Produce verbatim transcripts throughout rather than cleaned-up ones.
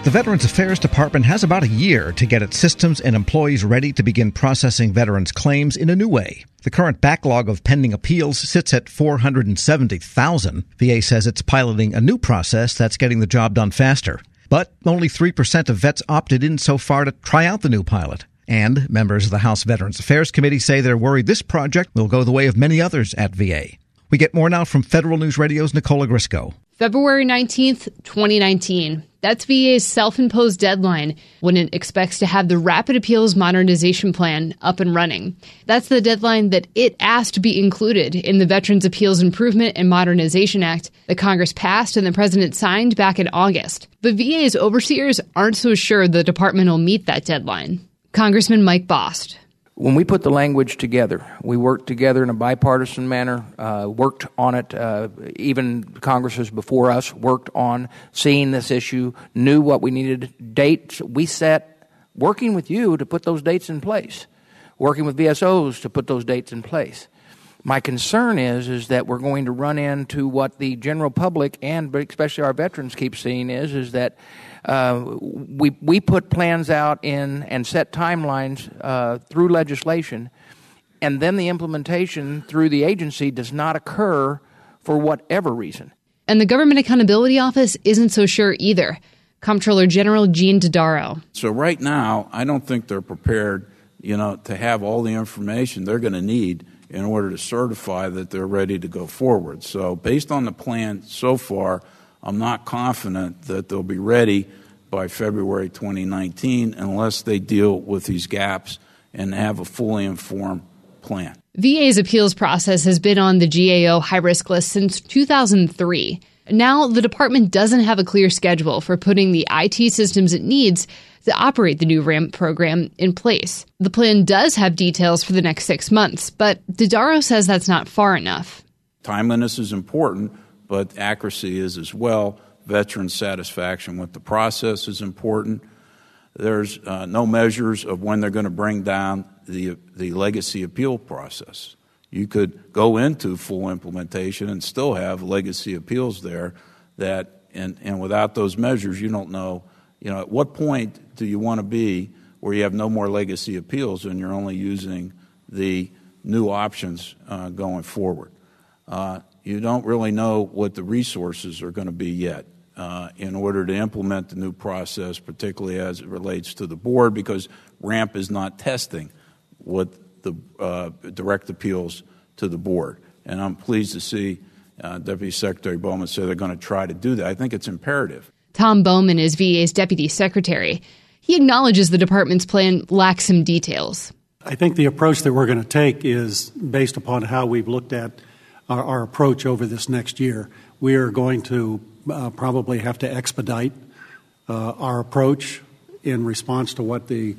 The Veterans Affairs Department has about a year to get its systems and employees ready to begin processing veterans' claims in a new way. The current backlog of pending appeals sits at four hundred seventy thousand. V A says it's piloting a new process that's getting the job done faster. But only three percent of vets opted in so far to try out the new pilot. And members of the House Veterans Affairs Committee say they're worried this project will go the way of many others at V A. We get more now from Federal News Radio's Nicola Grisco. February nineteenth, twenty nineteen. That's V A's self-imposed deadline when it expects to have the Rapid Appeals Modernization Plan up and running. That's the deadline that it asked to be included in the Veterans Appeals Improvement and Modernization Act that Congress passed and the president signed back in August. But V A's overseers aren't so sure the department will meet that deadline. Congressman Mike Bost. When we put the language together, we worked together in a bipartisan manner, uh, worked on it, uh, even Congresses before us worked on seeing this issue, knew what we needed, dates we set, working with you to put those dates in place, working with V S Os to put those dates in place. My concern is, is that we're going to run into what the general public and but especially our veterans keep seeing is, is that Uh, we we put plans out in and set timelines uh, through legislation, and then the implementation through the agency does not occur for whatever reason. And the Government Accountability Office isn't so sure either. Comptroller General Gene Dodaro. So right now, I don't think they're prepared, you know, to have all the information they're going to need in order to certify that they're ready to go forward. So based on the plan so far, I'm not confident that they'll be ready by February twenty nineteen unless they deal with these gaps and have a fully informed plan. V A's appeals process has been on the G A O high-risk list since two thousand three. Now, the department doesn't have a clear schedule for putting the I T systems it needs to operate the new RAMP program in place. The plan does have details for the next six months, but Dodaro says that's not far enough. Timeliness is important, but accuracy is as well. Veteran satisfaction with the process is important. There's uh, no measures of when they're going to bring down the the legacy appeal process. You could go into full implementation and still have legacy appeals there that, and, and without those measures, you don't know, you know, at what point do you want to be where you have no more legacy appeals and you're only using the new options uh, going forward. Uh, you don't really know what the resources are going to be yet uh, in order to implement the new process, particularly as it relates to the board, because RAMP is not testing what the uh, direct appeals to the board. And I'm pleased to see uh, Deputy Secretary Bowman say they're going to try to do that. I think it's imperative. Tom Bowman is V A's Deputy Secretary. He acknowledges the department's plan lacks some details. I think the approach that we're going to take is based upon how we've looked at our, our approach over this next year. We are going to uh, probably have to expedite uh, our approach in response to what the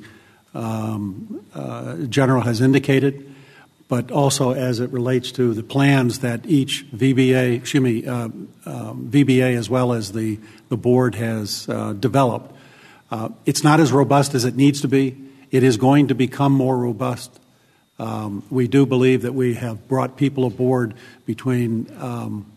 um, uh, General has indicated, but also as it relates to the plans that each V B A, excuse me, uh, um, V B A as well as the, the board has uh, developed. Uh, it's not as robust as it needs to be. It is going to become more robust. Um, we do believe that we have brought people aboard between um,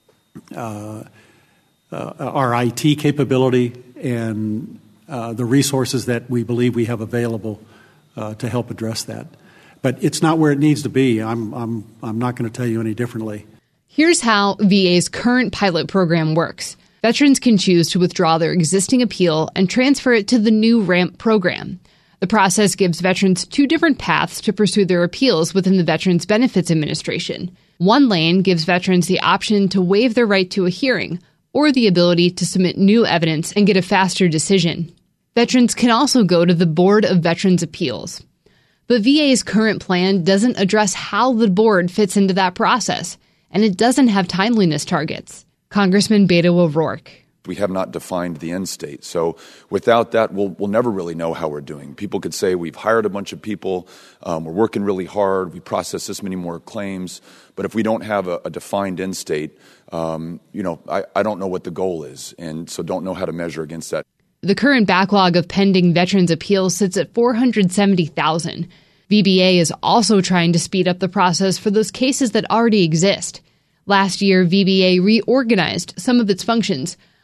uh, uh, our I T capability and uh, the resources that we believe we have available uh, to help address that. But it's not where it needs to be. I'm, I'm, I'm not going to tell you any differently. Here's how V A's current pilot program works. Veterans can choose to withdraw their existing appeal and transfer it to the new RAMP program. The process gives veterans two different paths to pursue their appeals within the Veterans Benefits Administration. One lane gives veterans the option to waive their right to a hearing or the ability to submit new evidence and get a faster decision. Veterans can also go to the Board of Veterans' Appeals. But V A's current plan doesn't address how the board fits into that process, and it doesn't have timeliness targets. Congressman Beto O'Rourke. We have not defined the end state. So without that, we'll, we'll never really know how we're doing. People could say we've hired a bunch of people, um, we're working really hard, we process this many more claims, but if we don't have a, a defined end state, um, you know, I, I don't know what the goal is, and so don't know how to measure against that. The current backlog of pending veterans' appeals sits at four hundred seventy thousand. V B A is also trying to speed up the process for those cases that already exist. Last year, V B A reorganized some of its functions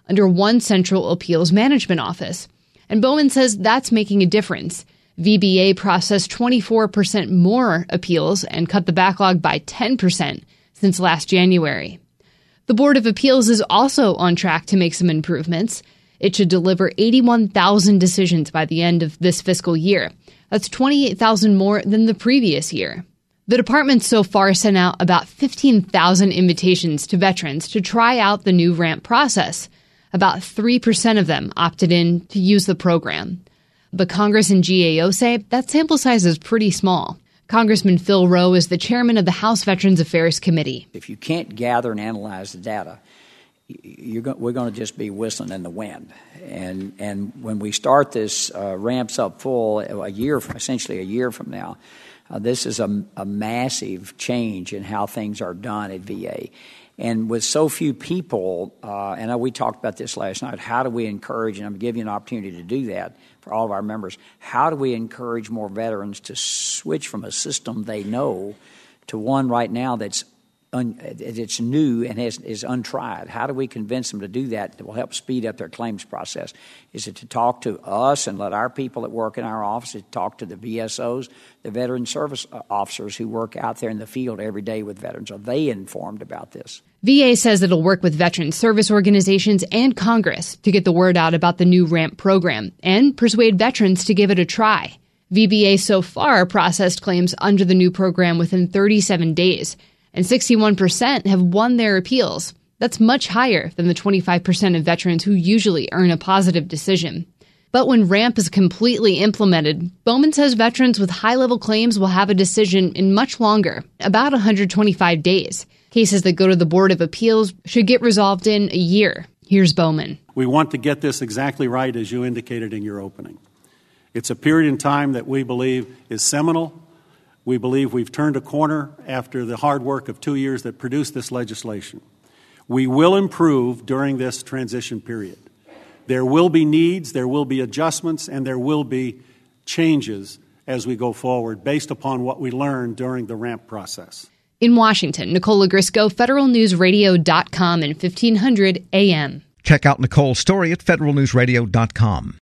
under one central appeals management office. And Bowman says that's making a difference. V B A processed twenty-four percent more appeals and cut the backlog by ten percent since last January. The Board of Appeals is also on track to make some improvements. It should deliver eighty-one thousand decisions by the end of this fiscal year. That's twenty-eight thousand more than the previous year. The department so far sent out about fifteen thousand invitations to veterans to try out the new RAMP process. About three percent of them opted in to use the program. But Congress and G A O say that sample size is pretty small. Congressman Phil Rowe is the chairman of the House Veterans Affairs Committee. If you can't gather and analyze the data, you're go- we're going to just be whistling in the wind. And and when we start this uh, ramps up full a year, essentially a year from now, uh, this is a, a massive change in how things are done at V A. And with so few people, uh, and we talked about this last night, how do we encourage, and I'm giving you an opportunity to do that for all of our members, how do we encourage more veterans to switch from a system they know to one right now that's un, it's new and has, is untried? How do we convince them to do that that will help speed up their claims process? Is it to talk to us and let our people that work in our offices talk to the V S Os, the veteran service officers who work out there in the field every day with veterans? Are they informed about this? V A says it'll work with veteran service organizations and Congress to get the word out about the new RAMP program and persuade veterans to give it a try. V B A so far processed claims under the new program within thirty-seven days, and sixty-one percent have won their appeals. That's much higher than the twenty-five percent of veterans who usually earn a positive decision. But when RAMP is completely implemented, Bowman says veterans with high-level claims will have a decision in much longer, about one hundred twenty-five days. Cases that go to the Board of Appeals should get resolved in a year. Here's Bowman. We want to get this exactly right, as you indicated in your opening. It's a period in time that we believe is seminal. We believe we've turned a corner after the hard work of two years that produced this legislation. We will improve during this transition period. There will be needs, there will be adjustments, and there will be changes as we go forward based upon what we learned during the RAMP process. In Washington, Nicole Grisco, federal news radio dot com and fifteen hundred A M. Check out Nicole's story at federal news radio dot com.